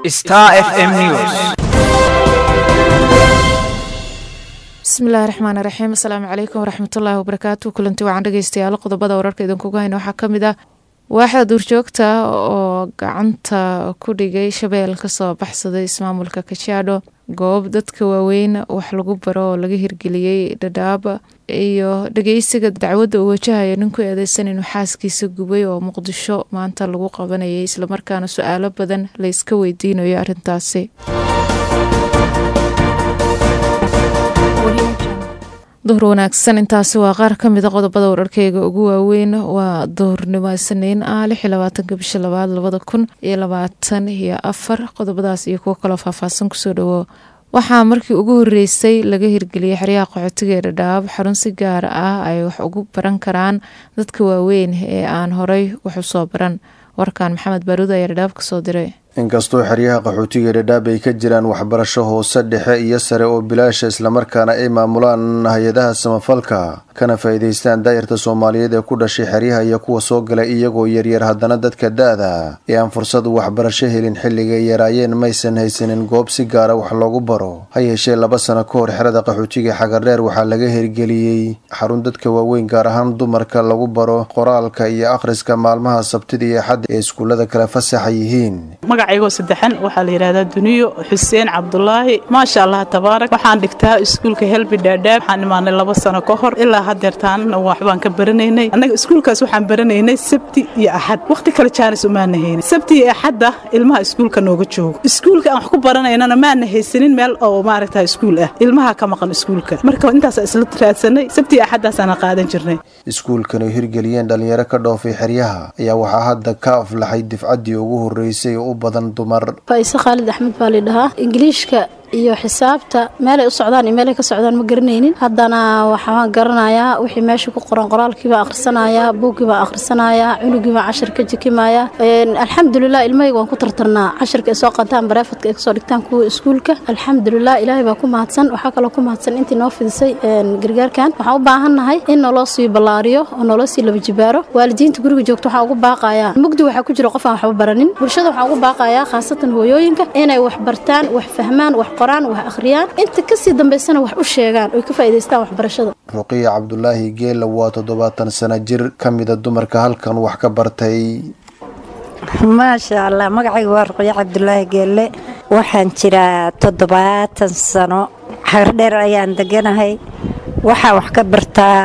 Star FM News. bismillahi raxmaani raxiim. asalaamu calaykum waraxmatullaahi wabarakaatu. kulanti wacan dhegeystayaal qodobada wararka idinkugu hayna waxaa kamid ah waaxda duurjoogta oo gacanta ku dhigay shabeel kasoo baxsaday ismaamulka Kajiado, goob dadka waaweyn wax lagu baro oo laga hirgeliyey Dadaab, iyo dhageysiga dacwadda uu wajahaya ninku eedeysan inuu xaaskiisa gubay oo Muqdisho maanta lagu qabanayay, islamarkaana su-aalo badan la iska weydiinayo arrintaasi. duhur wanaagsan. intaasi waa qaar ka mid a qodobada wararkeyga ugu waaweyn. waa duhurnimo Isniin ah 26 bisha 2 2024. qodobadaas iyo kuwo kaloo faahfaahsan kusoo dhawo. waxaa markii ugu horeysay laga hirgeliyey xeryaha qaxootiga ee Dadaab xarun si gaar ah ay wax ugu baran karaan dadka waaweyn ee aan horay wax u soo baran. warkan Maxamed Baruud ayaa Dadaab ka soo diray. inkastoo xeryaha qaxootiga Dadaab ay ka jiraan waxbarasho hoose, dhexe iyo sare oo bilaash islamarkaana ay maamulaan hay-adaha samafalka kana faa'iideystaan daayirta Soomaaliyeed ee ku dhashay xeryaha iyo kuwa soo galay iyagoo yaryar, haddana dadka da-da ee aan fursad waxbarasho helin xilliga ay yaraayeen maysan haysanin goob si gaara wax loogu baro. ha yeeshee 2 sano ka hor xerada qaxootiga Xagardheer waxaa laga hirgeliyey xarun dadka waaweyn gaar ahaan dumarka lagu baro qoraalka iyo akhriska maalmaha Sabtida iyo Axad ee iskuulada kala fasaxa yihiin. magacaygo saddexan waxaa la yiraahdaa Duniyo Xuseen Cabdullaahi. maasha Allah tabaarak. waxaan dhigtaa iskuulka Helbi Dadaab. waxaan imaanay 2 sano ka hor ilaa hadeertaan waxbaan ka baranaynay. anaga iskuulkaas waxaan baranaynay Sabti iyo Axad, waqti kale jaanis uma nahayn. Sabti iyo Axad ilmaha iskuulka nooga joogo. iskuulka aan wax ku baranaynana ma haysanin meel oo maaragtay iskuul ah, ilmaha ka maqan iskuulka. marka intaas isla raadsanay Sabti iyo Axad aan qaadan jirnay. iskuulkan oo hirgeliyeen dhalinyaro ka dhoofay xeryaha ayaa waxaa hadda ka aflaxay difcadii ugu horeysay oo badan dumar. Faisa Khalid Ahmed baa lidhahaa. Ingiriishka iyo xisaabta meel ay u socdaan iyo meel ay ka socdaan ma garanaynin. haddana waxaan garanayaa wixii meesha ku qoran, qoraalkii baa akhrisanayaa, buuggii baa akhrisanayaa, cunugii baa cashar ka jikimayaa. alxamdulilah ilmahayga waan ku tartarnaa casharka ay soo qaataan bareefadka ay kasoo dhigtaan kuwa iskuulka. alxamdulilah ilaahay baa ku mahadsan. waxaa kaloo ku mahadsan intii noo fidisay gargaarkan. waxaan u baahannahay in naloo sii ballaariyo oo naloo sii laba jibaaro. waalidiinta guriga joogta waxaa ugu baaqayaa mugdi waxaa ku jira qof aan waxba baranin. bulshada waxaa ugu baaqayaa khaasatan hooyooyinka inay wax bartaan, wax fahmaan, wax qoraan, wax akhriyaan, inta ka sii dambeysana wax u sheegaan oo ka faa'iideystaan waxbarashada. Ruqiya Cabdullaahi Geela waa 70 sano jir ka mid ah dumarka halkan wax ka bartay. maasha Allah. magacaygu waa Ruqiya Cabdullaahi Geele. waxaan jiraa 70 sano. Xagardheer ayaan deganahay. waxaa wax ka bartaa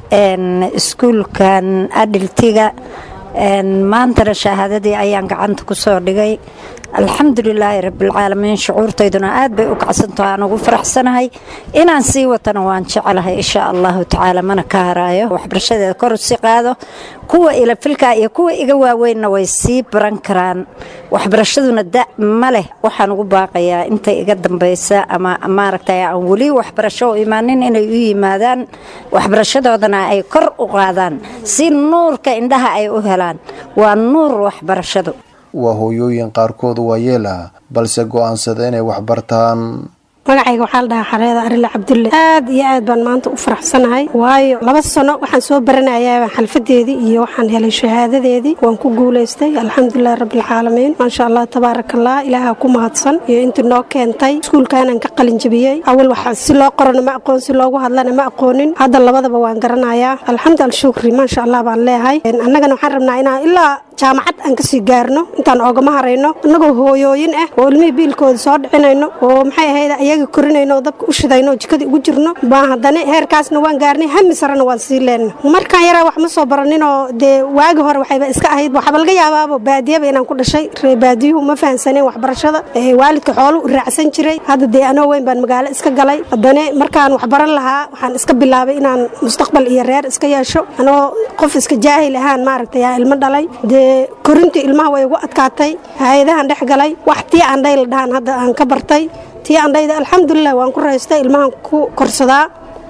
iskuulkan adiltiga. maantana shahaadadii ayaan gacanta ku soo dhigay. alxamdulilaahi rabbilcaalamiin. shucuurtayduna aad bay u kacsantahay, aan ugu faraxsanahay. inaan sii watana waan jecelahay insha allahu tacaala, mana ka haraayo. waxbarashadeeda kor usii qaado. kuwa ila filka iyo kuwa iga waaweynna way sii baran karaan. waxbarashaduna da ma leh. waxaan ugu baaqayaa intay iga dambaysa ama maaragtay aan weli waxbarasho u imaanin inay u yimaadaan, waxbarashadoodana ay kor u qaadaan si nuurka indhaha ay u helaan. waa nuur waxbarashadu. waa hooyooyin qaarkood waa yeela balse go'aansada inay wax bartaan. magacayga waxaa la dhahaa Xareeda Arile Cabdulle. aad iyo aad baan maanta u faraxsanahay, waayo 2 sano waxaan soo baranayaa xalfadeedii iyo waxaan helay shahaadadeedii. waan ku guuleystay alxamdulillaah rabbil caalamiin. maasha Allah tabaarakallah. ilaaha ku mahadsan iyo intii noo keentay iskuulkaanan ka qalin jabiyey. awal waxa si loo qorano ma aqoon, si loogu hadlana ma aqoonin. hadda labadaba waan garanayaa. alxamdulillah shukri maasha Allah baan leeyahay. annagana waxaan rabnaa inaan ilaa jaamacad aan ka sii gaarno, intaan oogama harayno annagoo hooyooyin ah oo ilmihii biilkooda soo dhicinayno oo maxay ahayd ayaga korinayno, dabka u shidayno, jikadii ugu jirno. baa haddana heerkaasna waan gaarnay, hami sarena waan sii leenno. markaan yaraa wax ma soo baraninoo dee waagi hore waxayba iska ahayd, waxba laga yaabaaba baadiyaba inaan ku dhashay. reer baadiyuhu ma fahansaneen waxbarashada. waalidka xoolu u raacsan jiray. hadda dee anoo weyn baan magaalo iska galay. haddana markaan wax baran lahaa waxaan iska bilaabay inaan mustaqbal iyo reer iska yeesho. anoo qof iska jaahil ahaan maaragtay ilmo dhalay. korintii ilmaha way ugu adkaatay. hay-adahan dhex galay. wax tii aan dhayl dhahan hadda aan ka bartay. tii aan dhayda alxamdulilah waan ku raystay. ilmahan ku korsadaa.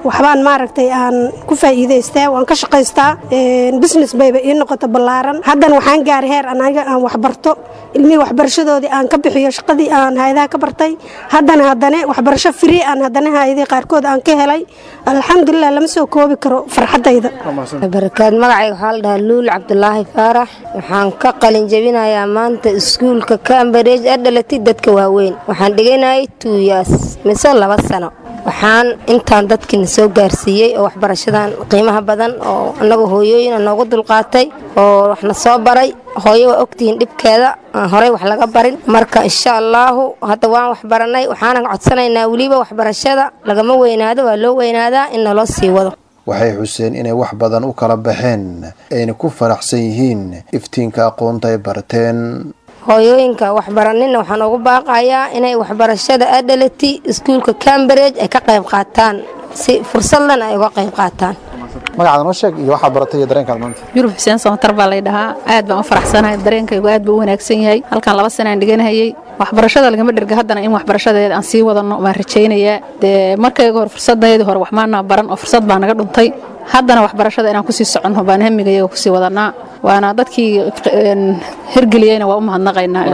waxbaan maaragtay aan ku faa'iidaystaa waan ka shaqaystaa business bayba ii noqoto ballaaran haddana waxaan gaaray heer anaga aan waxbarto ilmihii waxbarashadoodii aan ka bixiyo shaqadii aan hayadaha ka bartay haddana waxbarasho free aan haddana hayadii qaarkood aan ka helay alxamdulilah lama soo koobi karo farxadayda barakaad magacayga waxaa la dhahaa luul cabdulaahi faarax waxaan ka qalin jebinayaa maanta iskuulka Cambridge ee dhalatay dadka waaweyn waxaan dhiganayay 2 years mise 2 sano waxaan intaan dadkina soo gaarsiiyay oo waxbarashadan qiimaha badan oo anagu hooyooyin noogu dulqaatay oo waxna soo baray hooyo waa ogtiin dhibkeeda hore wax laga barin marka insha Allah hadda waan wax baranay waxaan codsanaynaa waliba waxbarashada lagama weynaado waa loo weynaadaa in loo sii wado waxay xuseen inay wax badan u kala baxeen ayna ku faraxsan yihiin iftiinka aqoonta ay barteen hooyooyinka waxbaranina waxaan ugu baaqayaa inay waxbarashada adalati iskuulka Cambridge ay ka qayb qaataan si fursadan ay uga qayb qaataan magacaada noo sheeg iyo waxa baratay dareenka maanta Yurub Xuseen Samatar baa la dhahaa aad baan u faraxsanahay dareenkaygu aad buu wanaagsan yahay halkan 2 sano aan dhiganayay waxbarashada lagama dhirga haddana in waxbarashadeeda aan sii wadano waan rajaynayaa markayga hor fursadeedii hore wax maana baran oo fursad baa naga dhuntay haddana waxbarashada inaan ku sii socono baan hamigayaga ku sii wadanaa waana dadkii hirgeliyayna waa u mahadnaqaynaa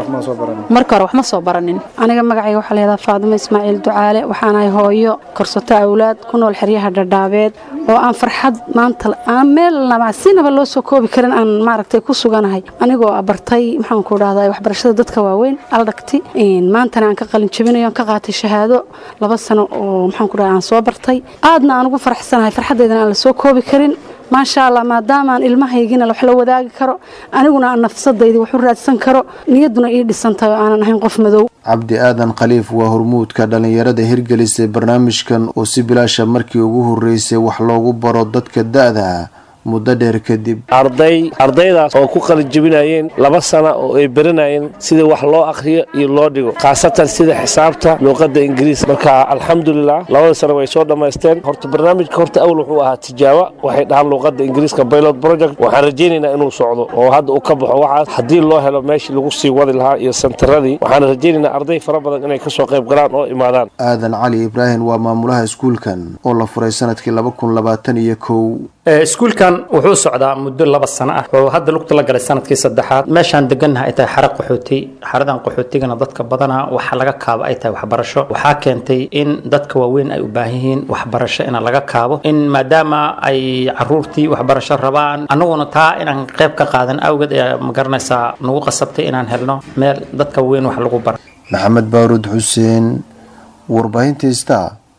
marka hore wax ma soo baranin aniga magacayga waxaa la yiraahdaa Faadimo Ismaaciil Ducaale waxaan ahay hooyo korsato awlaad ku nool xeryaha Dhadhaabeed oo aan farxad maanta aan meel sinaba loo soo koobi karin aan maaragtay ku suganahay anigoo abartay maxaan ku raahdaa waxbarashada dadka waaweyn aldagti maantana aan ka qalin jabinayo aan ka qaatay shahaado 2 sano oo maxaan ku raahdaa aan soo bartay aadna aan ugu faraxsanahay farxadeedana aan la soo koobi karin ما شاء الله ما دام أن المهيجين لو حلو ذاك كرو أنا قلنا أن نفسد يدي وحرات سنكرو نيدنا إيد السنتا أنا نحن قف مذو عبد آدم خليف وهرمود كدلن يرد هرجلس برنامج كان وسيبلا شمركي وجوه الرئيس وحلو برودت كدادا مددر كدب ardaydaas oo ku qalin jabinayeen 2 sano oo ay baranayeen sida wax loo akhriyo iyo loo dhigo qaasatan sida xisaabta luqadda ingiriis marka alxamdulillah 2 sano way soo dhameysteen horta barnaamijka horta awal wuxuu ahaa tijaabo waxay dhahan luqadda ingiriiska pilot project waxaan rajaynaynaa inuu socdo oo hadda uu ka baxo waxa hadii loo helo meeshii lagu sii wadi lahaa iyo santaradii waxaan rajaynaynaa arday fara badan inay ka soo qayb galaan oo imaadaan aadan cali ibraahim waa maamulaha iskuulkan oo la furay sanadkii 2021 iskuulkan wuxuu socdaa muddo 2 sano ah oo hadda lugta la galay sanadkii 3aad meeshaan deganahay ay tahay xaraq qaxooti xaradan qaxootigana dadka badana waxa laga kaabo ay tahay waxbarasho waxa keentay in dadka waaweyn ay u baahan yihiin waxbarasho in laga kaabo in maadaama ay caruurtii waxbarasho rabaan anaguna taa inaan qayb ka qaadan awgeed ee ma garanaysaa nagu qasabtay inaan helno meel dadka waaweyn wax lagu baro maxamed baarud xuseen warbaahintiisa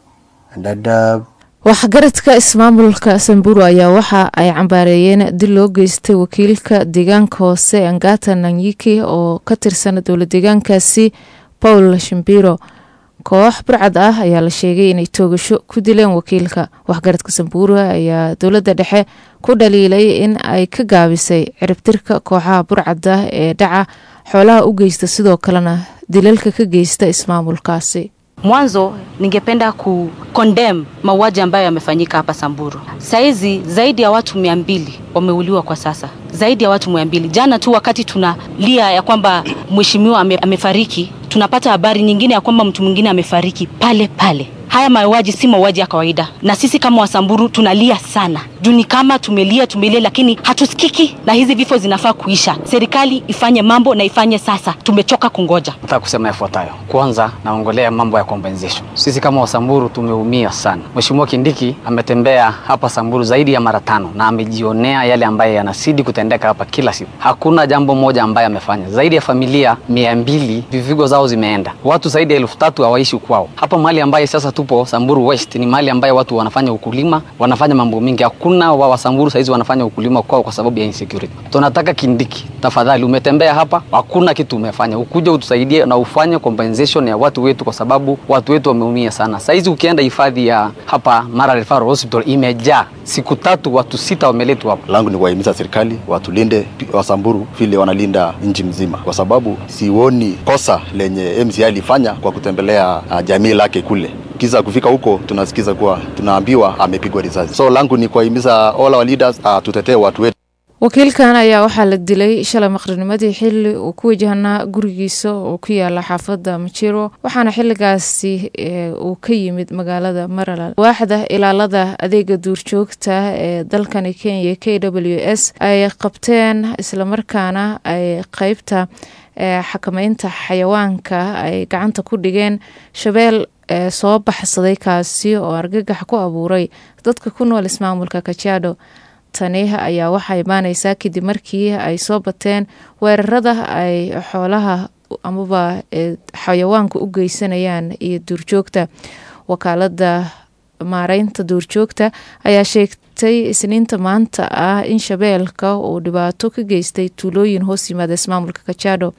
Dhadhaab waxgaradka ismaamulka Samburu ayaa waxa ay cambaareeyeen dil loo geystay wakiilka deegaanka hoose Angata Nanyiki oo ka tirsan dowlad deegaankaasi Paul Shimbiro koox burcad ah ayaa la sheegay inay toogasho ku dileen wakiilka waxgaradka Samburu ayaa dowladda dhexe ku dhaliilay in ay ka gaabisay ciribtirka kooxaha burcadda ee dhaca xoolaha u geysta sidoo kalena dilalka ka geysta ismaamulkaasi Mwanzo ningependa condemn mauaji ambayo yamefanyika hapa Samburu. Saizi zaidi ya watu 200 wameuliwa kwa sasa. Zaidi ya watu 200. Jana tu wakati tunalia ya kwamba mheshimiwa amefariki, tunapata habari nyingine ya kwamba mtu mwingine amefariki pale pale. Haya mauaji si mauaji ya kawaida. Na sisi kama Wasamburu tunalia sana. Juni kama tumelia lakini hatusikiki na hizi vifo zinafaa kuisha. Serikali ifanye mambo na ifanye sasa. Tumechoka kungoja. Nataka kusema yafuatayo. Kwanza naongelea mambo ya compensation. Sisi kama Wasamburu tumeumia sana. Mheshimiwa Kindiki ametembea hapa Samburu zaidi ya mara 5 na amejionea yale ambaye yanasidi kutendeka hapa kila siku. Hakuna jambo moja ambaye amefanya. Zaidi ya familia 200 vivigo zao zimeenda. Watu zaidi ya 1000 hawaishi kwao. Hapa mahali ambaye sasa tupo Samburu West ni mahali ambaye watu wanafanya ukulima, wanafanya mambo mingi. Hakuna wa Samburu saizi wanafanya ukulima kwao kwa sababu ya insecurity. Tunataka Kindiki, tafadhali umetembea hapa, hakuna kitu umefanya. Ukuje utusaidie na ufanye compensation ya watu wetu kwa sababu watu wetu wameumia sana. Saizi ukienda hifadhi ya hapa Mara Referral Hospital imejaa. Siku 3 watu 6 wameletwa hapa. Langu ni kuwahimiza serikali watulinde wa Samburu vile wanalinda nchi mzima. Kwa sababu sioni kosa lenye MCI alifanya kwa kutembelea jamii lake kule. Kiza kufika huko tunasikiza kuwa tunaambiwa amepigwa risasi. So langu ni kuwahimiza all our leaders tutetee watu wetu. wakiilkan ayaa waxaa la dilay shalay maqrinimadii xili uu ku wajahnaa gurigiisa oo ku yaala xaafadda Majiro waxaana xiligaasi uu ka yimid magaalada Maryland. waaxda ilaalada adeega duurjoogta ee dalkani Kenya KWS ay qabteen isla markaana ay qaybta xakameynta xayawaanka ay gacanta ku dhigeen shabeel soo baxsaday kaasi oo argagax ku abuuray dadka ku nool ismaamulka Kajiado. tani ayaa waxay imaanaysaa kadib markii ay soo bateen weerarada ay xoolaha amaba xayawaanka u geysanayaan iyo duurjoogta. wakaalada maareynta duurjoogta ayaa sheegtay isniinta maanta in shabeelka uu dhibaato ka geystay tuulooyin hoos yimaada ismaamulka Kajiado.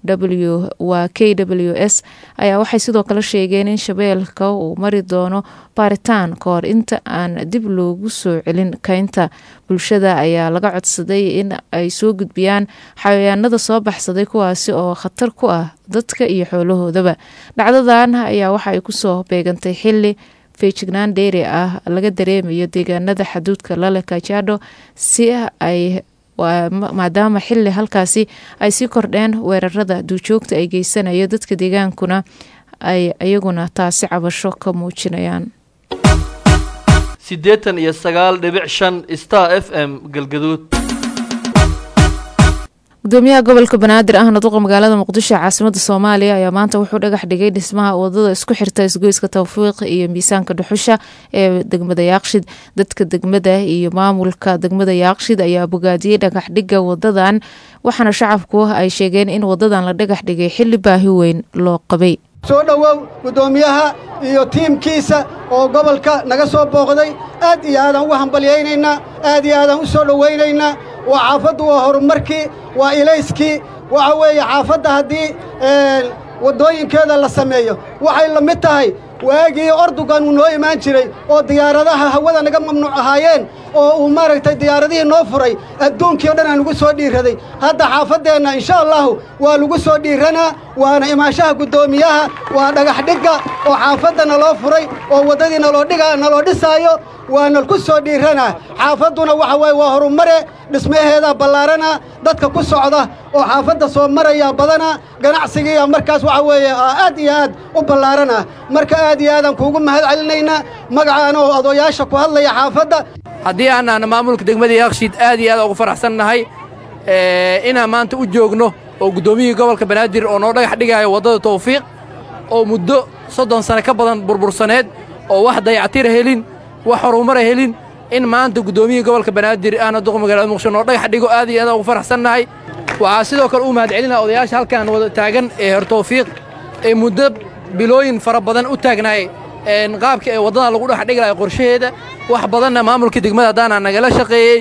KWS ayaa waxay sidoo kale sheegeen in shabeelka uu mari doono baaritaan ka hor inta aan dib loogu soo celin kaynta. bulshada ayaa laga codsaday in ay soo gudbiyaan xayawaanada soo baxsaday kuwaasi oo khatar ku ah dadka iyo xoolahoodaba. dhacdadan ayaa waxa ay kusoo beegantay xili feejignaan dheeri laga dareemayo deegaanada xuduudka la leh Kajiado si ay maadaama xili halkaasi ay sii kordheen weerarada duurjoogta ay geysanayo dadka deegaankuna ay ayaguna taasi cabasho ka muujinayaan. 89.5 Star FM Galgaduud. gudoomiyaha gobolka Banaadir ahna duqa magaalada Muqdisho caasimada Soomaaliya ayaa maanta wuxuu dhagax dhigay dhismaha wadada isku xirta isgoyska Tawfiiq iyo miisaanka dhuxusha ee degmada Yaaqshid. dadka degmada iyo maamulka degmada Yaaqshid ayaa bogaadiyay dhagax dhiga wadadan waxaana shacabku ay sheegeen in wadadan la dhagax dhigay xilli baahi weyn loo qabay. soo dhawow gudoomiyaha iyo tiimkiisa oo gobolka naga soo booqday aad iyo aad ugu hambalyeynayna aad iyo aad u soo dhaweynayna waa xaafaddu waa horumarkii waa ilayskii waxa weeye xaafadda haddii wadooyinkeeda la sameeyo waxay la mid tahay waagii Erdogan uu noo imaan jiray oo diyaaradaha hawada naga mamnuuc ahaayeen oo uu maaragtay diyaaradihii noo furay adduunkii oo dhan aan ugu soo dhiiraday hadda xaafadeenna insha Allah waa lagu soo dhiiranaa waana imaashaha gudoomiyaha waa dhagax dhigga oo xaafadana loo furay oo wadadiina loo dhisaayo waana ku soo dhiiranaa xaafadduna waxa way waa horumare dhismaheeda ballaarana dadka ku socda oo xaafadda soo maraya badana ganacsiga markaas waxa weeye aad iyo aad u ballaarana marka aad iyo aad kuugu mahad celinayna magacaan oo adoyaasha ku hadlaya xaafadda haddii aan maamulka degmada Yaaqshid aad iyo aad ugu faraxsannahay inaan maanta u joogno oo gudoomiyihii gobolka Banaadir oo noo dhagax dhigayo wadada Tawfiiq oo muddo 30 sano ka badan burbursaneed oo wax dayactir helin wax horumar helin in maanta gudoomiyihii gobolka Banaadir aan duqa magaalada Muqdisho noo dhagax dhigo aad iyo aad ugu faraxsannahay. waxaa sidoo kale u mahad celinaa odayaasha halkan wada taagan ee Tawfiiq ee muddo bilooyin fara badan u taagnaay qaabka ee wadada lagu dhex dhigayo qorshaheeda wax badanna maamulka degmada hadaan nagala shaqeeyay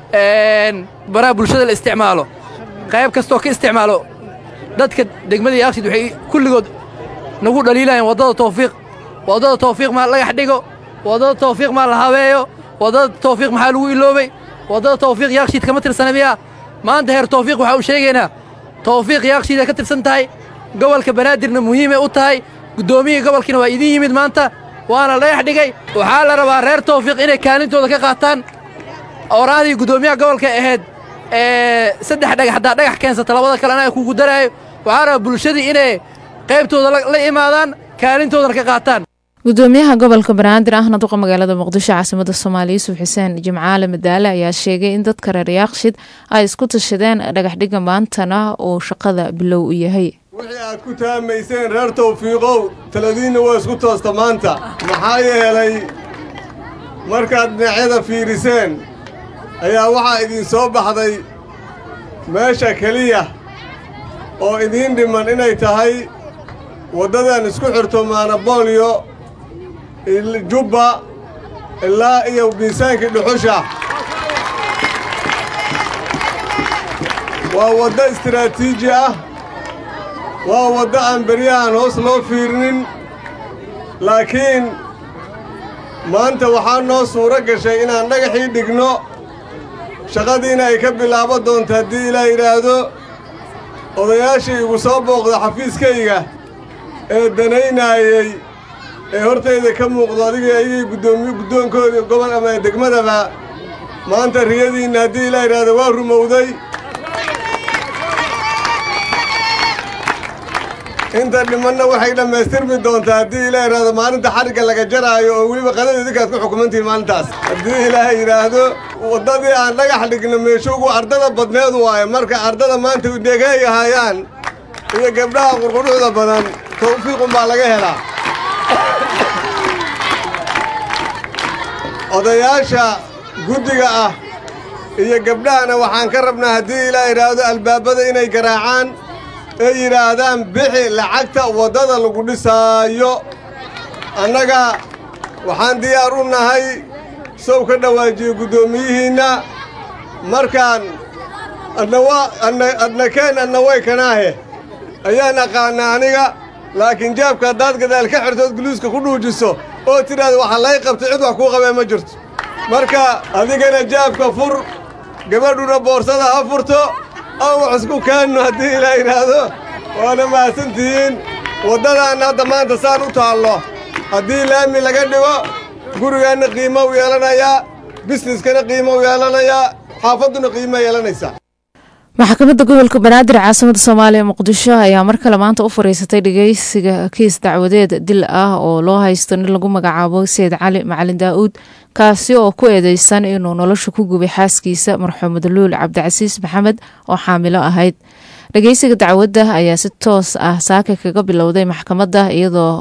baraha bulshada la isticmaalo qayb kastoo ka isticmaalo dadka degmada Yaaqshid waxay kulligood nagu dhaliilayaan wadada Tawfiiq ma laga dhigo wadada Tawfiiq ma la habeeyo wadada Tawfiiq maxaa lagu iloobay wadada Tawfiiq Yaaqshid kama tirsanamiya maanta heer Tawfiiq waxa uu sheegaynaa Tawfiiq Yaaqshid ka tirsan tahay gobolka Banaadirna muhiim u tahay gudoomiyaha gobolkina waa idin yimid maanta waana la dhagax dhigay waxaa la rabaa reer Tawfiiq inay kaalintooda ka qaataan awraadii gudoomiyaha gobolka ahayd saddex dhagax keensata labada kalena ay kugu daraayo waxaa rabaa bulshadii inay qaybtooda la imaadaan kaalintoodana ka qaataan. gudoomiyaha gobolka Banaadir ahna duqa magaalada Muqdisho caasimada Soomaaliya Yuusuf Xuseen Jimcaale Madaale ayaa sheegay in dadka reer Yaaqshid ay isku tashadeen dhagax dhiga maantana oo shaqada bilow u yahay. wixii aad ku taamayseen reer Tawfiiqow taladiina waa isku toosta maanta maxaa yeelay markaad dhinacyada fiiriseen ayaa waxaa idin soo baxday meesha kaliya oo idin dhiman inay tahay wadadan isku xirto Maanaboolyo Jubba ilaa iyo miisaankii dhuxusha waa waddo istiraatiiji ah waa waddo aan beryahan hoos loo fiirinin laakiin maanta waxaa noo suuro gashay inaan dhagaxii dhigno shaqadiina ay ka bilaabo doonto haddii ilaa yidhaahdo odayaashii igu soo booqda xafiiskayga ee danaynaayey ee hortayda ka muuqdo adiga ayagii guddoonkoodii gobol ama degmadaba maanta riyadiinna haddii ilaa yidhaahdo waa rumowday inta dhimanna waxay dhammaystirmi doontaa haddii ilaa yidhaahdo maalinta xarigga laga jaraayo oo weliba qadada idinkaad ku xukumantihiin maalintaas haddii ilaahay yidhaahdo waddadii aan dhagax dhigno meeshuugu ardada badneedu waayo marka ardada maanta udhegeeyahayaan iyo gabdhaha qurquruxda badan tawfiiqun baa laga helaa odayaasha guddiga ah iyo gabdhahana waxaan ka rabnaa haddii ilaa yidhaahdo albaabada inay garaacaan ay yidhaahdaan bixi lacagta waddada lagu dhisaayo annaga waxaan diyaar u nahay sow ka dhawaajiyo guddoomiyihiinna markaan adnakeen adna way kanaahe ayaan aqaanaa aniga laakiin jaabka haddaad gadaal ka xirtood guluuska ku dhuujiso oo tidhaahda waxa lay qabtay cid wax kuu qabee ma jirto marka adigana jaabka fur gabadhuna boorsada ha furto aan wax isku keenno haddii ilaa yidhaahdo waana mahadsantihiin waddadaanna hadda maanta saan u taallo haddii laami laga dhigo gurigaanna qiimo u yeelanayaa bisneskana qiimo u yeelanayaa xaafadduna qiimo yeelanaysaa maxkamadda gobolka banaadir caasimada soomaaliya muqdisho ayaa mar kale maanta u fariisatay dhageysiga kiis dacwadeed dil ah oo loo haysto nin lagu magacaabo sayid cali macalin daa-uud kaasi oo ku eedeysan inuu nolosha ku gubay xaaskiisa marxuum luul cabdicasiis maxamed oo xaamilo ahayd dhageysiga dacwadda ayaa si toos ah saaka kaga bilowday maxkamadda iyadoo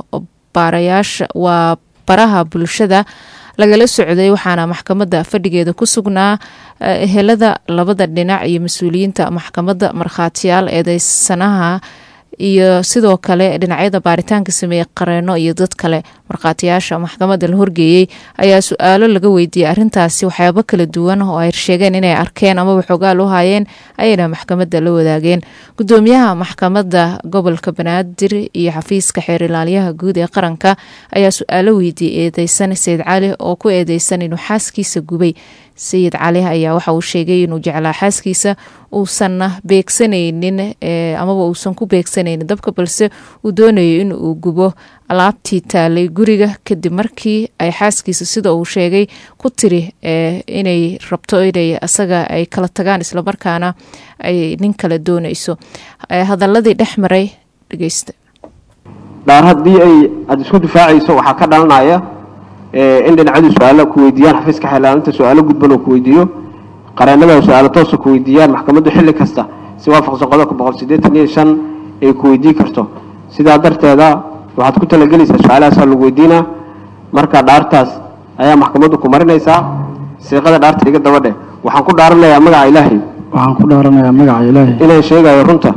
waa baraha bulshada lagala socday waxaana maxkamadda fadhigeeda ku sugnaa ehelada labada dhinac iyo mas-uuliyiinta maxkamadda markhaatiyaal eedeysanaha iyo sidoo kale dhinacyada baaritaanka sameeyey qareeno iyo dad kale markhaatiyaasha maxkamadda la horgeeyey ayaa su-aalo laga weydiiyey arrintaasi waxyaabo kala duwan oo ay sheegeen inay arkeen amaba xogaal u hayeen ayayna maxkamadda la wadaageen gudoomiyaha maxkamadda gobolka banaadir iyo xafiiska xeer ilaaliyaha guud ee qaranka ayaa su-aalo weydiiyey eedeysan sayid cali oo ku eedeysan inuu xaaskiisa gubay sayid cali ayaa waxa uu sheegay inuu jeclaa xaaskiisa uusanna beegsanaynin amaba uusan ku beegsanaynin dabka balse uu doonayo in uu gubo alaabtii taalay guriga kadib markii ay xaaskiisa sida uu sheegay ku tiri inay rabto inay asaga ay kala tagaan islamarkaana ay nin kale doonayso hadaladii dhex maray dhegeysta dhaar haddii aad isku difaacayso waxaa ka dhalanaya in dhinacyadu su-aalo ku weydiiyaan xafiiska xeelaalinta su-aalo gudban oo ku weydiiyo qareenada su-aalo toosa ku weydiiyaan maxkamaddu xilli kasta si waafaqsan qodobka 185 ay ku weydiin karto sidaa darteeda waxaad ku talagelaysaa su-aalahaasa lagu weydiinaa marka dhaartaas ayaa maxkamaddu ku marinaysaa siiqada dhaarta iga dabadhe waxaan ku dhaaranayaa magaca ilaahay inaan sheegayo runta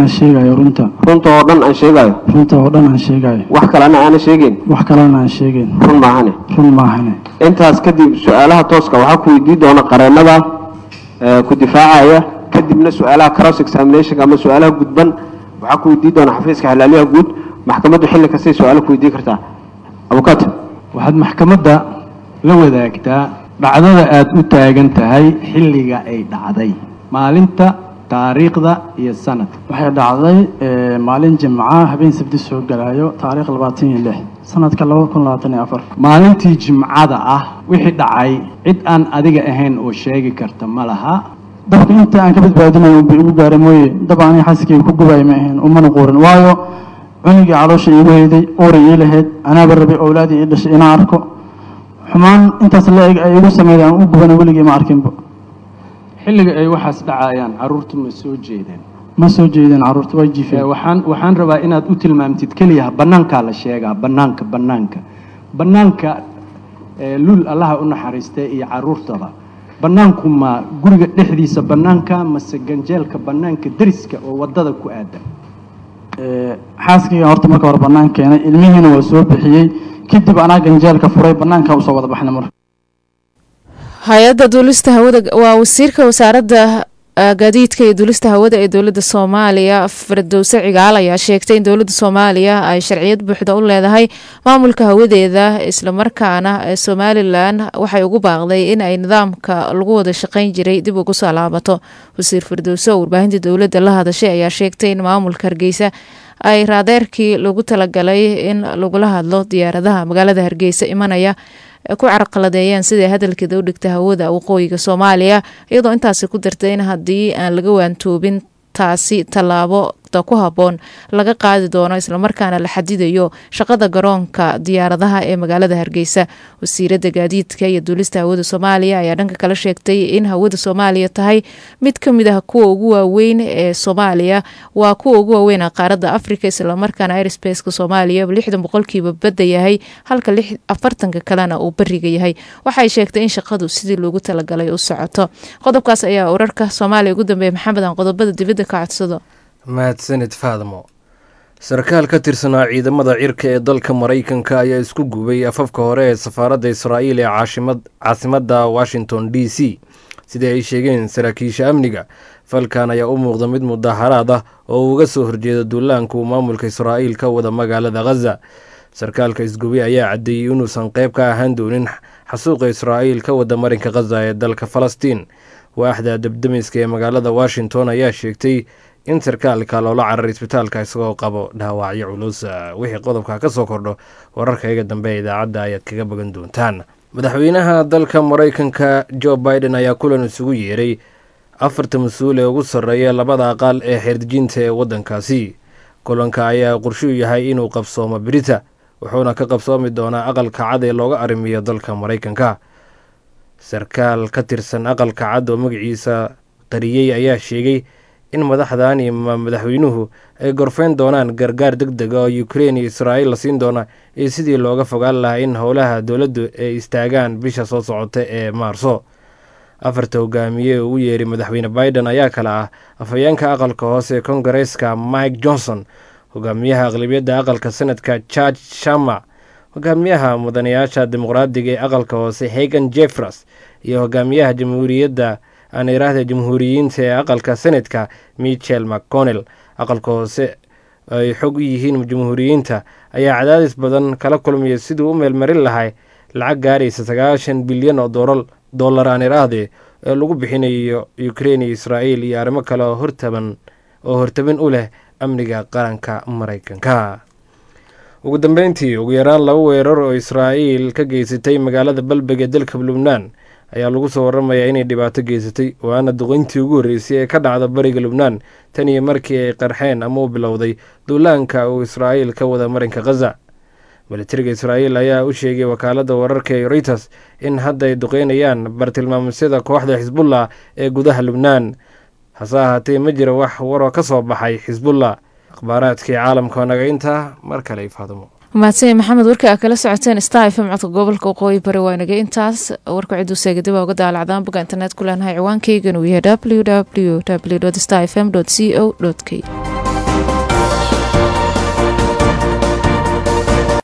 runta oo dhan aan sheegayo wax kalena aanan sheegin run maahane intaas kadib su-aalaha tooska waxaa ku weydiin doona qareenada ku difaacaya kadibna su-aalaha cross examination ama su-aalaha gudban waxaa ku weydiin doona xafiiska xalaaliyaha guud maxkamaddu xilli kastay su-aalo ku weydiin kartaa abukaat waxaad maxkamadda la wadaagtaa dhacdada aad u taagan tahay xilliga ay dhacday maalinta taariikhda iyo sanadka waxay dhacday maalin jimca habeen sabti soo galayo taariikh 26 sanadka 2024 maalintii jimcada ah wixii dhacay cid aan adiga ahayn oo sheegi karta ma laha dabka inta aan ka badbaadinayo ugu gaaray mooye dab aan xaskii ku gubay ma ahayn umana qorin waayo cunugii caloosha igu heeday oray ii lahayd anaaba rabay awlaadii ii dhashay inaan arko xumaan intaas la eg ay igu sameeyaan u gubana weligii ma arkinba xilliga ay waxaas dhacayaan caruurtu ma soo jeedeen caruurtu way jiifeen waxaan rabaa inaad u tilmaamtid kaliya banaanka la sheegaa banaanka lul allaha u naxariistay iyo caruurtaba banaanku ma guriga dhexdiisa banaanka mase ganjeelka banaanka dariska oo wadada ku aadan xaaskiga horta marka hore banaan keenay ilmihiina waa soo bixiyey kadib anaa ganjeelka furay banaanka u soo wada baxnay mar hay-adda duulista hawada waa wasiirka wasaaradda gaadiidka iyo duulista hawada ee dowladda soomaaliya firdowse cigaal ayaa sheegtay in dowladda soomaaliya ay sharciyad buuxda u leedahay maamulka hawadeeda islamarkaana somalilan waxay ugu baaqday in ay nidaamka lagu wada shaqayn jiray dib ugu soo laabato wasiir firdowse oo warbaahinta dowladda la hadashay ayaa sheegtay in maamulka hargeysa ay raadeerkii lagu talagalay in lagula hadlo diyaaradaha magaalada hargeysa imanaya ku carqaladeeyeen siday hadalkeeda u dhigta hawada waqooyiga Soomaaliya, iyadoo intaasi ku dartay in haddii aan laga waantoobin taasi tallaabo ku haboon laga qaadi doono isla markaana la xadidayo shaqada garoonka diyaaradaha ee magaalada Hargeysa. Wasiirada gaadiidka iyo duulista hawada Soomaaliya ayaa dhanka kala sheegtay in hawada Soomaaliya tahay mid ka mid ah kuwa ugu waaweyn ee Soomaaliya, waa kuwa ugu waaweyn qaaradda Afrika, isla markaana airspace-ka Soomaaliya 60% badda yahay halka 40% kalena uu bariga yahay. Waxay sheegtay in shaqadu sidii loogu talagalay u socoto. Qodobkaas ayaa urarka Soomaaliya ugu dambeeyay Maxamed aan qodobada dibadda ka codsado. mahadsanid faadmo. sarkaal ka tirsanaa ciidamada cirka ee dalka Mareykanka ayaa isku gubay afafka hore ee safaaradda Israa'iil ee caasimadda Washington DC, sida ay sheegeen saraakiisha amniga. falkan ayaa u muuqda mid mudaharaad ah oo uga soo horjeeda duulaanka uu maamulka Israa'iil ka wada magaalada Gaza. sarkaalka isgubay ayaa caddeeyey inuusan qayb ka ahaan doonin xasuuqa Israa'iil ka wada marinka Gaza ee dalka Falastiin. waaxda debdemiska ee magaalada Washington ayaa sheegtay in sarkaalka loola cararay isbitaalka isagoo qabo dhaawacyo culus. wixii qodobka ka soo kordho wararkayga dambe ee idaacadda ayaad kaga bogan doontaan. madaxweynaha dalka Mareykanka Joe Biden ayaa kulan isugu yeeray 4 mas-uul ee ugu sarreeya labada aqal ee xeerdejinta ee waddankaasi. kulanka ayaa qorshuhu yahay inuu qabsoomo Brita, wuxuuna ka qabsoomi doonaa aqalka cad ee looga arrimiyo dalka Mareykanka. sarkaal ka tirsan aqalka cad oo magaciisa qariyey ayaa sheegay in madaxdan iyo madaxweynuhu ay gorfeyn doonaan gargaar degdeg oo Ukraine iyo Israa'iil la siin doona iyo sidii looga fogaan lahaa in howlaha dowladdu ay istaagaan bisha soo socota ee Maarso. 4 hogaamiye ugu yeeray madaxweyne Biden ayaa kala ah afhayeenka aqalka hoose ee Kongareeska Mike Johnson, hogaamiyaha aqlabiyadda aqalka Senatka Chuck Schumer, hogaamiyaha mudanayaasha dimuqraadiga ee aqalka hoose Hagan Jeffries, iyo hogaamiyaha jamhuuriyadda jamhuuriyiinta ee aqalka Senatka Mitchell McConnell. aqalka hoose ay xog u yihiin jamhuuriyiinta ayaa cadaadis badan kala kulmaya sidii u meelmarin lahay lacag gaaraysa 90 bilyan oo dollar ee lagu bixinayo Ukraine iyo Israa'iil iyo arrimo kale oo hortaban u leh amniga qaranka Mareykanka. ugu dambeyntii ugu yaraan 2 weerar oo Israa'iil ka geysatay magaalada Balbeg ee dalka Lubnaan ayaa lagu soo waramayaa inay dhibaato geysatay, waana duqeyntii ugu horreysay ee ka dhacda bariga Lubnaan tan iyo markii ay qarxeen ama u bilowday duulaanka uu Israa'iil ka wada marinka Gaza. militariga Israa'iil ayaa u sheegay wakaaladda wararka ee Reuters in hadda ay duqeynayaan bartilmaameedyada kooxda Xisbullah ee gudaha Lubnaan. hase ahaatee ma jira wax waroo ka soo baxay Xisbullah. akhbaaraadkii caalamka naga intaa mar kale ifaadmo. mahadsan Maxamed, warka kala socoteen Star FM codka gobolka Waqooyi Bari waa naga intaas. warka ciduu seegay uga daalacdaan bogga internet ku leenahay ciwaankayga uu yahay www.starfm.co.k.